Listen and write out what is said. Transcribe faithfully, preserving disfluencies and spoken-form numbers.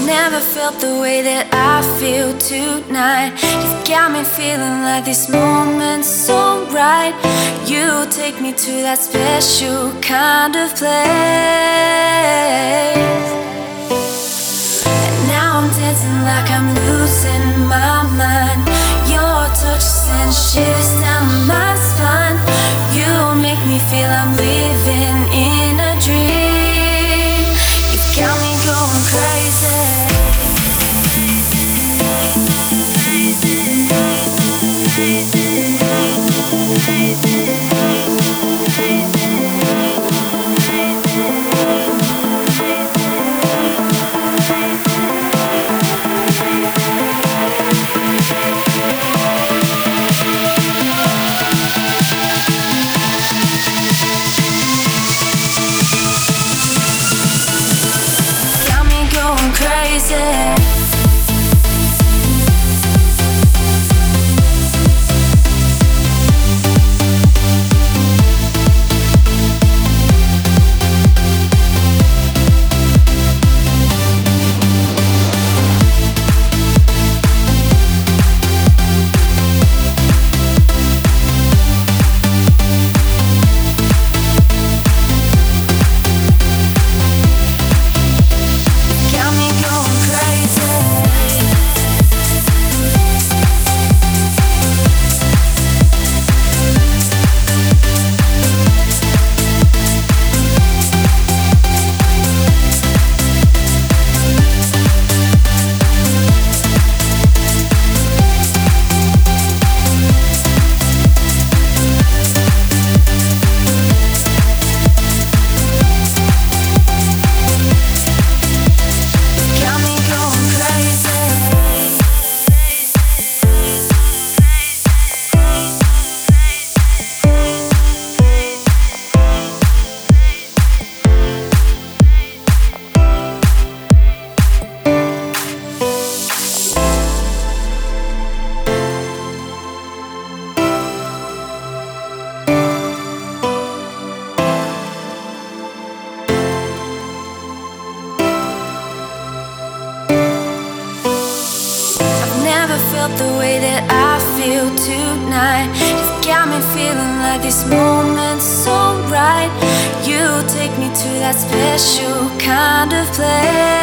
Never felt the way that I feel tonight. You've got me feeling like this moment's so right. You take me to that special kind of place, and now I'm dancing like I'm losing my mind. Your touch sends shivers down my spine. You make me feel I'm living in a dream. You've got me going crazy. Crazy. Never felt the way that I feel tonight. You've got me feeling like this moment's so right. You take me to that special kind of place.